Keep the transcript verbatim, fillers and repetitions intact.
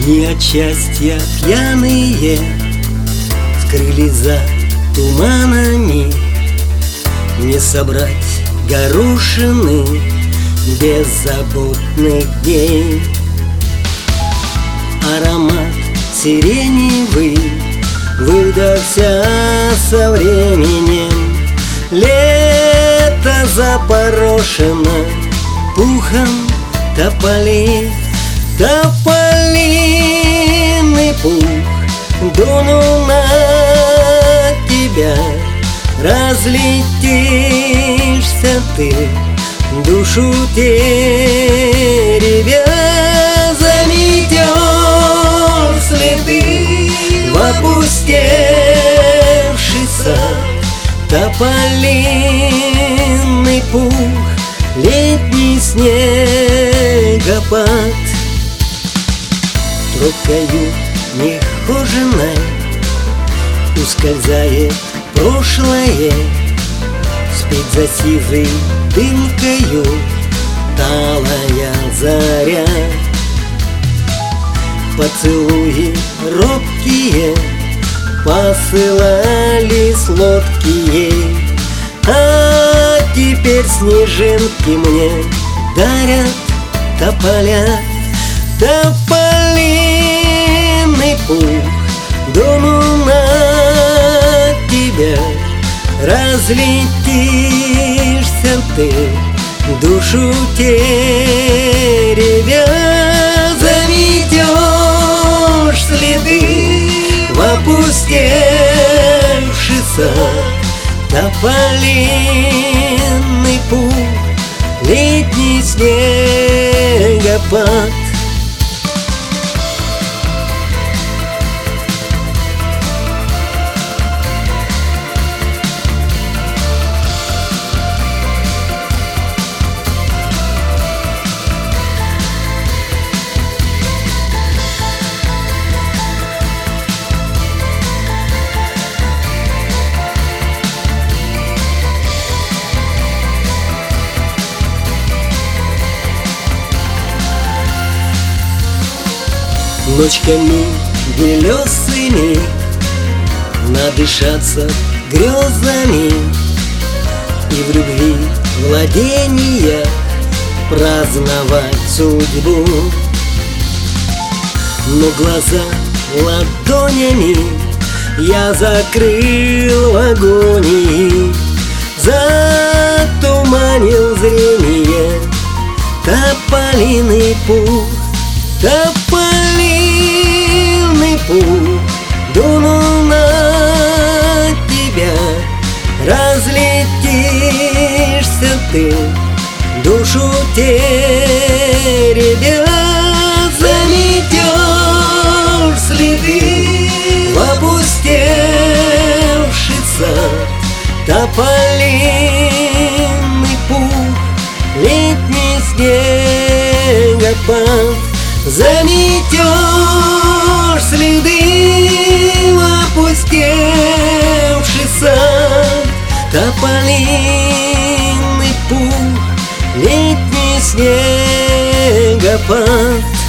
Дни от счастья пьяные скрылись за туманами. Не собрать горошины беззаботных дней. Аромат сиреневый выдохся со временем. Лето запорошено пухом тополей. Тополиный пух дунул на тебя. Разлетишься ты, душу теребя. Заметешь следы в опустевший сад. Тополиный пух, летний снегопад. Тропкою нехоженой ускользает прошлое. Спит за сизой дымкою талая заря. Поцелуи робкие посылали сладкие, а теперь снежинки мне дарят тополя. Тополиный пух дунул на тебя. Разлетишься ты, душу теребя. Заметешь следы в опустевший сад. Тополиный пух, летний снегопад. Ночками белесыми надышаться грезами и в любви владения праздновать судьбу. Но глаза ладонями я закрыл в агонии, затуманил зрение. Тополиный пух, тополиный пух дунул на тебя. Разлетишься ты, душу теребя. Заметешь следы в опустевший сад. Тополиный пух, летний снегопад. Заметешь следы в опустевший сад. Тополиный пух, летний снегопад.